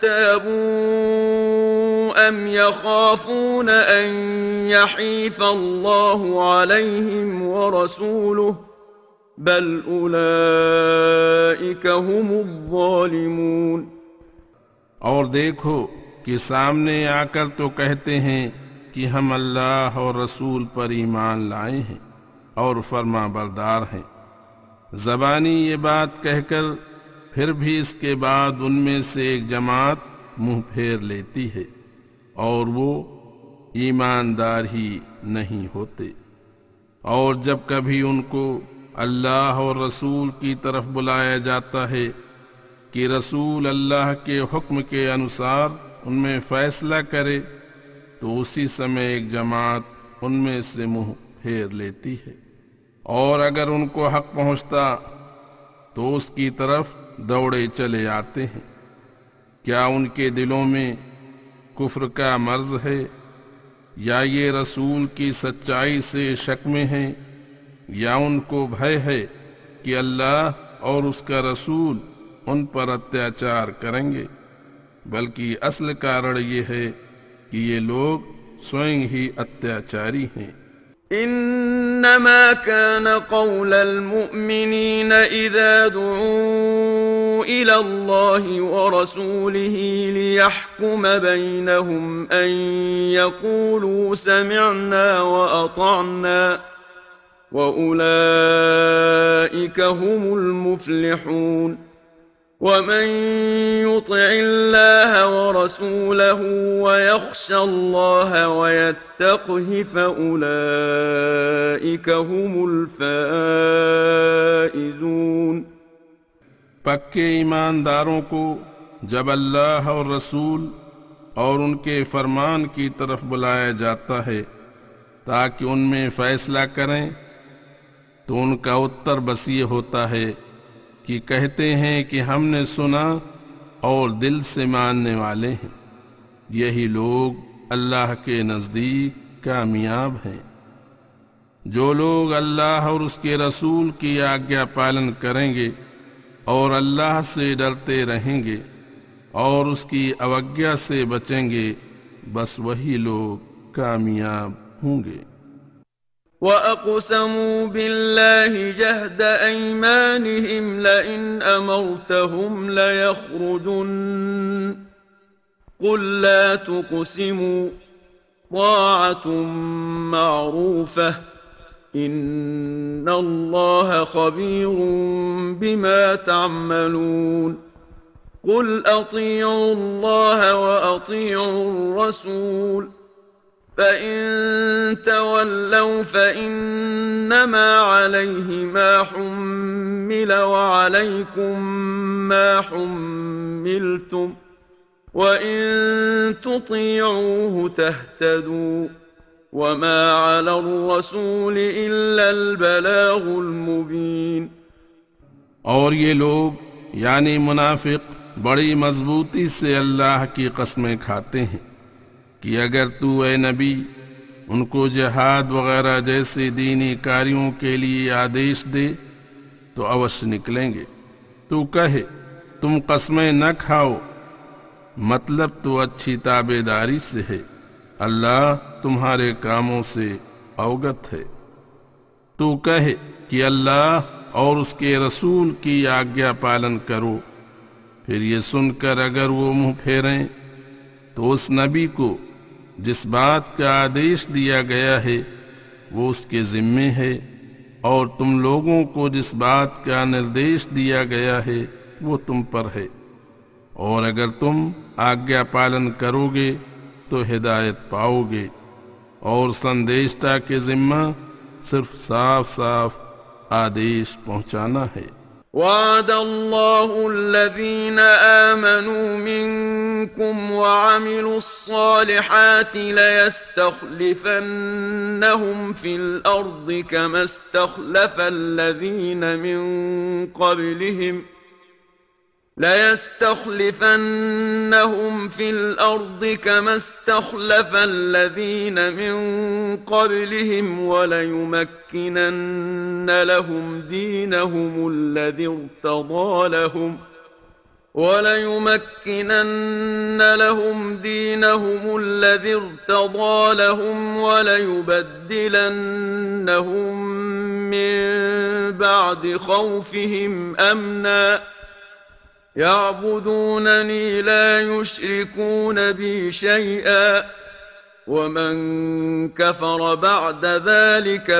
ارْتَابُوا أَمْ يَخَافُونَ أَن يَحِيفَ اللَّهُ عَلَيْهِمْ وَرَسُولُهُ بَلْ أُولَئِكَ هُمُ الظَّالِمُونَ. اور دیکھو کہ سامنے آ کر تو کہتے ہیں کہ ہم اللہ اور رسول پر ایمان لائے ہیں اور فرما بردار ہیں. زبانی یہ بات کہہ کر پھر بھی اس کے بعد ان میں سے ایک جماعت منہ پھیر لیتی ہے اور وہ ایماندار ہی نہیں ہوتے. اور جب کبھی ان کو اللہ اور رسول کی طرف بلایا جاتا ہے کہ رسول اللہ کے حکم کے انوسار ان میں فیصلہ کرے تو اسی سمے ایک جماعت ان میں سے منہ پھیر لیتی ہے. اور اگر ان کو حق پہنچتا تو اس کی طرف دوڑے چلے آتے ہیں. کیا ان کے دلوں میں کفر کا مرض ہے یا یہ رسول کی سچائی سے شک میں ہیں یا ان کو بھے ہے کہ اللہ اور اس کا رسول ان پر اتیاچار کریں گے؟ بلکہ اصل کارن یہ ہے کہ یہ لوگ سوئیں ہی اتیاچاری ہیں. إنما كان قول المؤمنين إذا دعوا إلى الله ورسوله ليحكم بينهم أن يقولوا سمعنا وأطعنا وأولئك هم المفلحون. ومن يطع الله ورسوله ويخشى الله ويتقه فأولئك هم الفائزون. پکے ایمانداروں کو جب اللہ اور رسول اور ان کے فرمان کی طرف بلایا جاتا ہے تاکہ ان میں فیصلہ کریں تو ان کا اتر بس یہ ہوتا ہے کہ کہتے ہیں کہ ہم نے سنا اور دل سے ماننے والے ہیں. یہی لوگ اللہ کے نزدیک کامیاب ہیں. جو لوگ اللہ اور اس کے رسول کی آگیا پالن کریں گے اور اللہ سے ڈرتے رہیں گے اور اس کی اوگیا سے بچیں گے، بس وہی لوگ کامیاب ہوں گے۔ وَأَقْسَمُوا بِاللَّهِ جَهْدَ أَيْمَانِهِمْ لَئِنْ أَمَرْتَهُمْ لَيَخْرُجُنَّ قُل لَّا تُقْسِمُوا طَاعَةٌ مَّعْرُوفَةٌ إِنَّ اللَّهَ خَبِيرٌ بِمَا تَعْمَلُونَ قُلْ أَطِيعُوا اللَّهَ وَأَطِيعُوا الرَّسُولَ فَإِن تَوَلَّوْا فَإِنَّمَا عَلَيْهِ مَا حُمِّلَ وَعَلَيْكُمْ مَا حُمِّلْتُمْ وَإِن تُطِيعُوهُ تَهْتَدُوا وَمَا عَلَى الرَّسُولِ إِلَّا الْبَلَاغُ الْمُبِينُ۔ اور یہ لوگ یعنی منافق بڑی مضبوطی سے اللہ کی قسمیں کھاتے ہیں کہ اگر تو اے نبی ان کو جہاد وغیرہ جیسے دینی کاریوں کے لیے آدیش دے تو اوش نکلیں گے۔ تو کہے تم قسمیں نہ کھاؤ، مطلب تو اچھی تابع داری سے ہے، اللہ تمہارے کاموں سے اوگت ہے۔ تو کہے کہ اللہ اور اس کے رسول کی آگیا پالن کرو، پھر یہ سن کر اگر وہ منہ پھیریں تو اس نبی کو جس بات کا آدیش دیا گیا ہے وہ اس کے ذمے ہے، اور تم لوگوں کو جس بات کا نردیش دیا گیا ہے وہ تم پر ہے، اور اگر تم آگیا پالن کرو گے تو ہدایت پاؤ گے، اور سندیشتا کے ذمہ صرف صاف صاف آدیش پہنچانا ہے۔ وعد الله الذين آمنوا منكم وعملوا الصالحات ليستخلفنهم في الأرض كما استخلف الذين من قبلهم ليستخلفنهم في الأرض كما استخلف الذين من قبلهم وليمكنن لهم دينهم الذي ارتضى لهم وليمكنن لهم دينهم الذي ارتضى لهم وليبدلنهم من بعد خوفهم أمنا يعبدونني لا يشركون بي شيئا ومن كفر بعد ذلك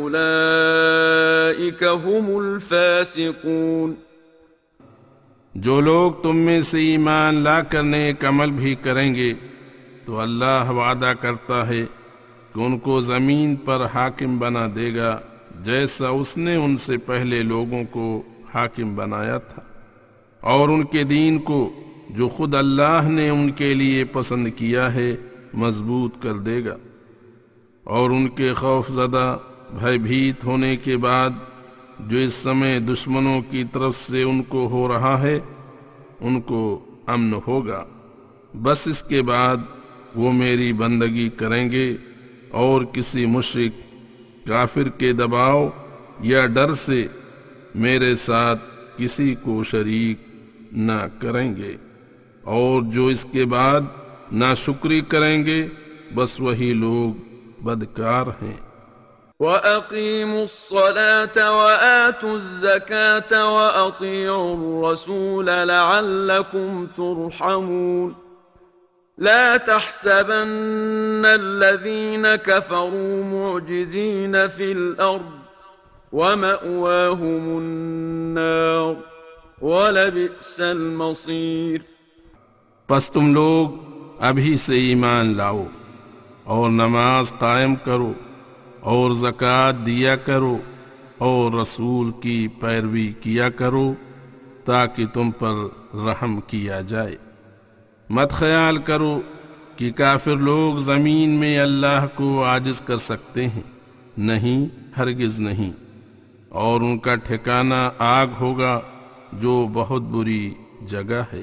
فأولئك هم الفاسقون۔ جو لوگ تم میں سے ایمان لا کر نیک عمل بھی کریں گے تو اللہ وعدہ کرتا ہے کہ ان کو زمین پر حاکم بنا دے گا جیسا اس نے ان سے پہلے لوگوں کو حاکم بنایا تھا، اور ان کے دین کو جو خود اللہ نے ان کے لیے پسند کیا ہے مضبوط کر دے گا، اور ان کے خوف زدہ بھے بھیت ہونے کے بعد جو اس سمے دشمنوں کی طرف سے ان کو ہو رہا ہے ان کو امن ہوگا، بس اس کے بعد وہ میری بندگی کریں گے اور کسی مشرک کافر کے دباؤ یا ڈر سے میرے ساتھ کسی کو شریک نہ کریں گے، اور جو اس کے بعد ناشکری کریں گے بس وہی لوگ بدکار ہیں۔ وَأَقِيمُوا الصَّلَاةَ وَآتُوا الزَّكَاةَ وَأَطِيعُوا الرَّسُولَ لَعَلَّكُمْ تُرْحَمُونَ لَا تَحْسَبَنَّ الَّذِينَ كَفَرُوا مُعْجِزِينَ فِي الْأَرْضِ وَمَأْوَاهُمُ النَّارُ وَلَبِئْسَ الْمَصِيرُ۔ پس تم لوگ ابھی سے ایمان لاؤ اور نماز قائم کرو اور زکوٰۃ دیا کرو اور رسول کی پیروی کیا کرو تاکہ تم پر رحم کیا جائے۔ مت خیال کرو کہ کافر لوگ زمین میں اللہ کو عاجز کر سکتے ہیں، نہیں، ہرگز نہیں، اور ان کا ٹھکانہ آگ ہوگا جو بہت بری جگہ ہے۔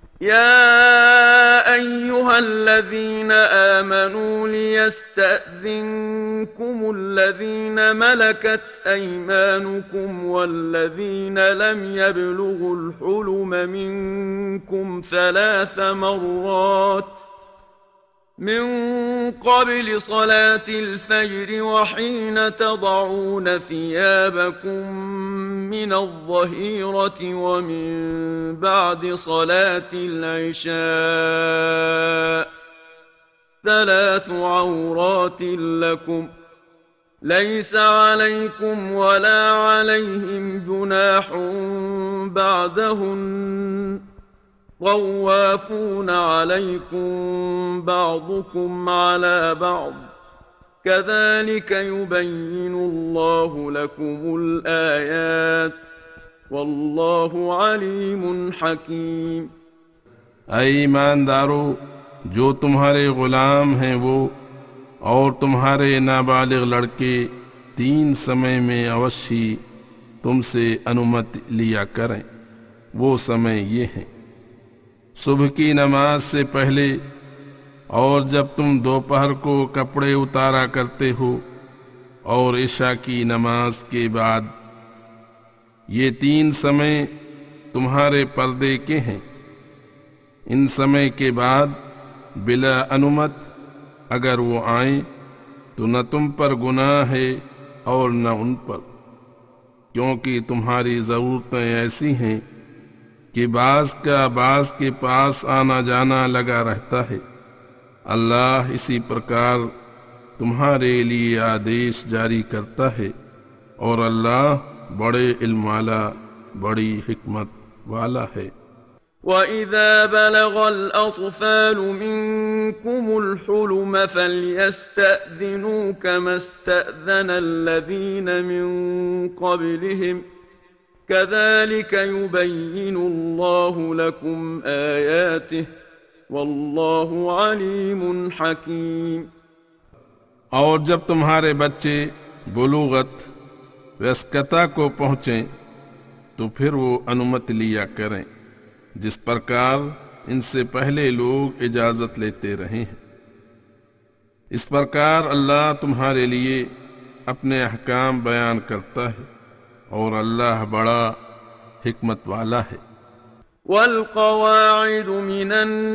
يا أيها الذين آمنوا ليستأذنكم الذين ملكت أيمانكم والذين لم يبلغوا الحلم منكم ثلاث مرات من قبل صلاة الفجر وحين تضعون ثيابكم من الظهيرة ومن بعد صلاة العشاء ثلاث عورات لكم ليس عليكم ولا عليهم جناح بعدهن طوافون عليكم بعضكم على بعض كذلك يبين الله لكم الآيات والله عليم حكيم۔ اے ایماندارو، جو تمہارے غلام ہیں وہ اور تمہارے نابالغ لڑکے تین سمے میں اوشی تم سے انمت لیا کریں۔ وہ سمے یہ ہیں: صبح کی نماز سے پہلے اور جب تم دوپہر کو کپڑے اتارا کرتے ہو، اور عشاء کی نماز کے بعد۔ یہ تین سمے تمہارے پردے کے ہیں۔ ان سمے کے بعد بلا انمت اگر وہ آئیں تو نہ تم پر گناہ ہے اور نہ ان پر، کیونکہ تمہاری ضرورتیں ایسی ہیں کہ بعض کا بعض کے پاس آنا جانا لگا رہتا ہے۔ اللہ اسی پرکار تمہارے لیے آدیش جاری کرتا ہے، اور اللہ بڑے علم والا، بڑی حکمت والا ہے۔ وَإِذَا بَلَغَ الْأَطْفَالُ مِنكُمُ الْحُلُمَ فَلْيَسْتَأْذِنُوا كَمَا اسْتَأْذَنَ الَّذِينَ مِن قَبْلِهِمْ كَذَلِكَ يُبَيِّنُ اللَّهُ لَكُمْ آيَاتِهِ وَاللَّهُ عَلِيمٌ حَكِيمٌ۔ اور جب تمہارے بچے بلوغت وسکتا کو پہنچیں تو پھر وہ انمت لیا کریں، جس پرکار ان سے پہلے لوگ اجازت لیتے رہے ہیں۔ اس پرکار اللہ تمہارے لیے اپنے احکام بیان کرتا ہے، اور اللہ بڑا حکمت والا ہے۔ والقواعد من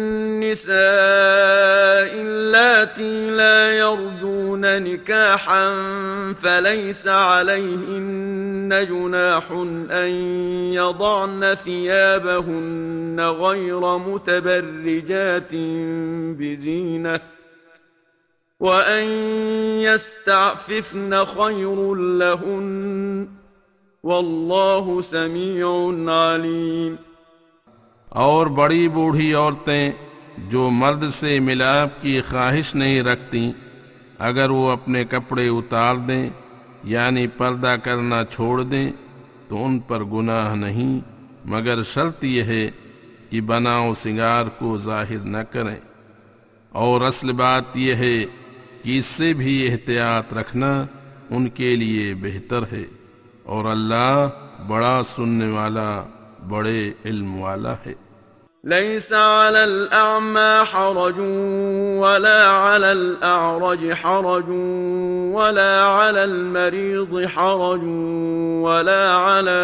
النساء اللاتي لا يرجون نكاحا فليس عليهن جناح أن يضعن ثيابهن غير متبرجات بزينة وأن يستعففن خير لهن والله سميع عليم۔ اور بڑی بوڑھی عورتیں جو مرد سے ملاپ کی خواہش نہیں رکھتی، اگر وہ اپنے کپڑے اتار دیں یعنی پردہ کرنا چھوڑ دیں تو ان پر گناہ نہیں، مگر شرط یہ ہے کہ بناؤ سنگار کو ظاہر نہ کریں۔ اور اصل بات یہ ہے کہ اس سے بھی احتیاط رکھنا ان کے لیے بہتر ہے، اور اللہ بڑا سننے والا، بڑے علم والا ہے۔ ليس على الأعمى حرج ولا على الأعرج حرج ولا على المريض حرج ولا على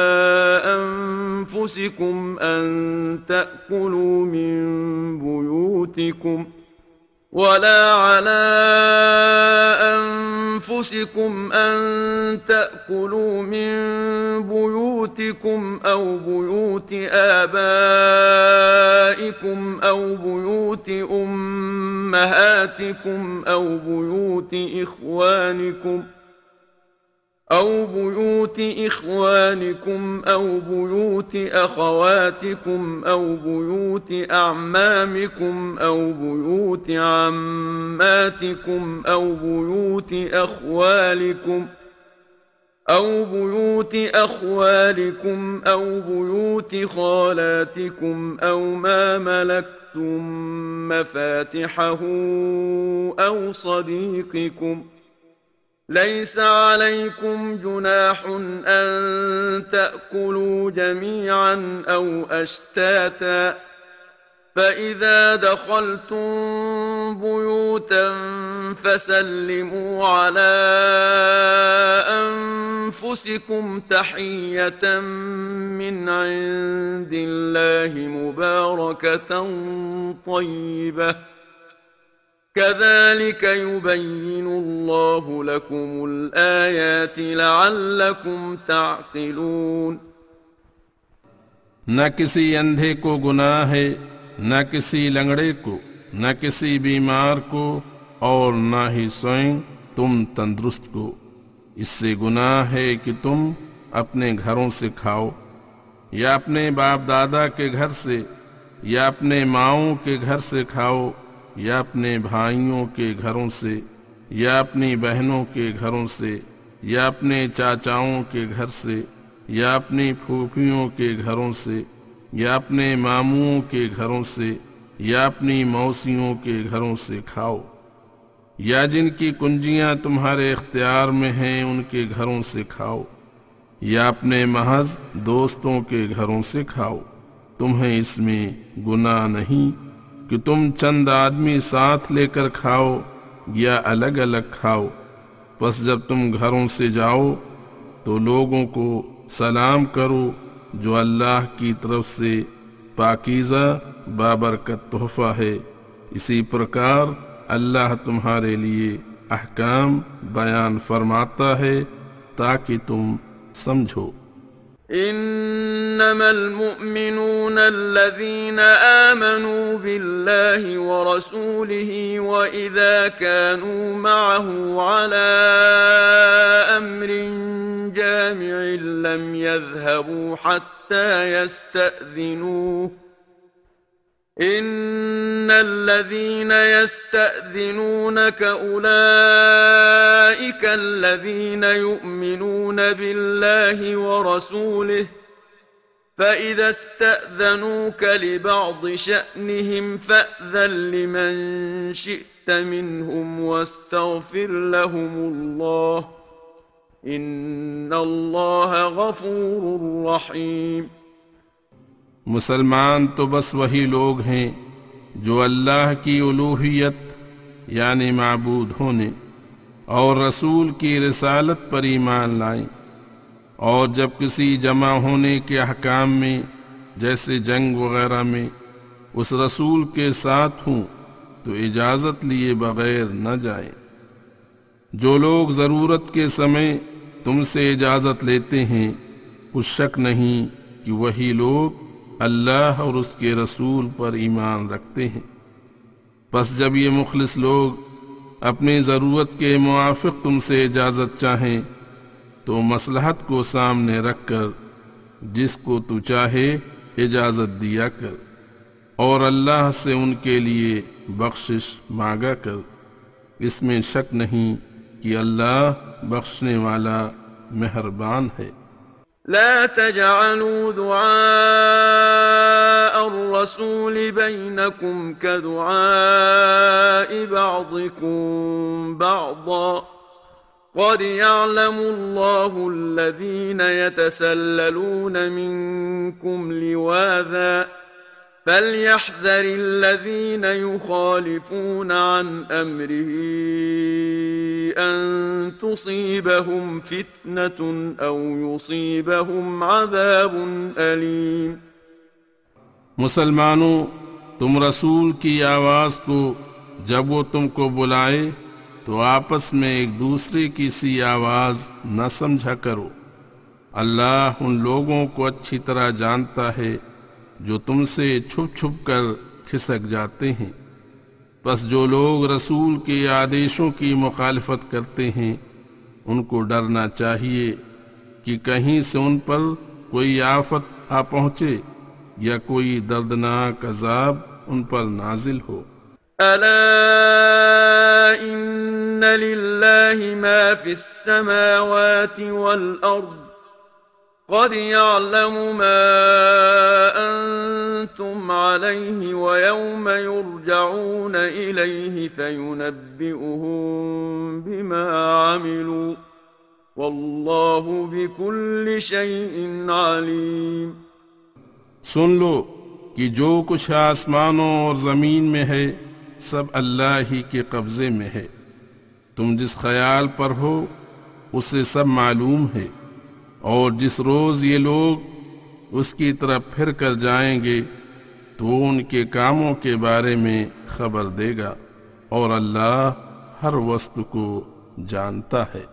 أنفسكم أن تأكلوا من بيوتكم ولا على أنفسكم أن تأكلوا من بيوتكم أو بيوت آبائكم أو بيوت أمهاتكم أو بيوت إخوانكم أو بيوت إخوانكم أو بيوت أخواتكم أو بيوت أعمامكم أو بيوت عماتكم أو بيوت أخوالكم أو بيوت أخوالكم أو بيوت خالاتكم أو ما ملكتم مفاتحه أو صديقكم ليس عليكم جناح أن تأكلوا جميعا أو أشتاتا فإذا دخلتم بيوتا فسلموا على أنفسكم تحية من عند الله مباركة طيبة كذلك يبين الله لكم الآيات لعلكم تعقلون۔ نہ کسی اندھے کو گناہ ہے، نہ کسی لنگڑے کو، نہ کسی بیمار کو، اور نہ ہی سوئیں تم تندرست کو۔ اس سے گناہ ہے کہ تم اپنے گھروں سے کھاؤ، یا اپنے باپ دادا کے گھر سے، یا اپنے ماؤں کے گھر سے کھاؤ، یا اپنے بھائیوں کے گھروں سے، یا اپنی بہنوں کے گھروں سے، یا اپنے چاچاؤں کے گھر سے، یا اپنی پھوپھیوں کے گھروں سے، یا اپنے ماموں کے گھروں سے، یا اپنی موسیوں کے گھروں سے کھاؤ، یا جن کی کنجیاں تمہارے اختیار میں ہیں ان کے گھروں سے کھاؤ، یا اپنے محض دوستوں کے گھروں سے کھاؤ۔ تمہیں اس میں گناہ نہیں کہ تم چند آدمی ساتھ لے کر کھاؤ یا الگ الگ کھاؤ۔ پس جب تم گھروں سے جاؤ تو لوگوں کو سلام کرو، جو اللہ کی طرف سے پاکیزہ بابرکت تحفہ ہے۔ اسی پرکار اللہ تمہارے لیے احکام بیان فرماتا ہے تاکہ تم سمجھو۔ انما المؤمنون الذين آمنوا بالله ورسوله واذا كانوا معه على امر جامع لم يذهبوا حتى يستأذنوه ان الذين يستأذنونك اولئك الذين يؤمنون بالله ورسوله فإذا استأذنوك لبعض شأنهم فأذن لمن شئت منهم واستغفر لهم الله ان الله غفور رحيم۔ مسلمان تو بس وہی لوگ ہیں جو اللہ کی الوہیت یعنی معبود ہونے اور رسول کی رسالت پر ایمان لائیں، اور جب کسی جمع ہونے کے احکام میں جیسے جنگ وغیرہ میں اس رسول کے ساتھ ہوں تو اجازت لیے بغیر نہ جائیں۔ جو لوگ ضرورت کے سمے تم سے اجازت لیتے ہیں کچھ شک نہیں کہ وہی لوگ اللہ اور اس کے رسول پر ایمان رکھتے ہیں۔ پس جب یہ مخلص لوگ اپنی ضرورت کے موافق تم سے اجازت چاہیں تو مصلحت کو سامنے رکھ کر جس کو تو چاہے اجازت دیا کر، اور اللہ سے ان کے لیے بخشش مانگا کر۔ اس میں شک نہیں کہ اللہ بخشنے والا مہربان ہے۔ لا تجعلوا دعاء الرسول بينكم كدعاء بعضكم بعضا قد يعلم الله الذين يتسللون منكم لواذا فليحذر الذين يخالفون عن أمره أن تصيبهم فتنة أو يصيبهم عذاب أليم۔ مسلمانوں، تم رسول کی آواز کو جب وہ تم کو بلائے تو آپس میں ایک دوسرے کی سی آواز نہ سمجھا کرو۔ اللہ ان لوگوں کو اچھی طرح جانتا ہے جو تم سے چھپ چھپ کر کھسک جاتے ہیں۔ بس جو لوگ رسول کے آدیشوں کی مخالفت کرتے ہیں ان کو ڈرنا چاہیے کہ کہیں سے ان پر کوئی آفت آ پہنچے یا کوئی دردناک عذاب ان پر نازل ہو۔ ألا إن لله ما في السماوات والأرض قد يعلم ما أنتم عليه ويوم يرجعون إليه فينبئهم بما عملوا والله بكل شيء عليم۔ سن لو کہ جو کچھ آسمانوں اور زمین میں ہے سب اللہ ہی کے قبضے میں ہے۔ تم جس خیال پر ہو اسے سب معلوم ہے، اور جس روز یہ لوگ اس کی طرف پھر کر جائیں گے تو ان کے کاموں کے بارے میں خبر دے گا، اور اللہ ہر وस्तو کو جانتا ہے۔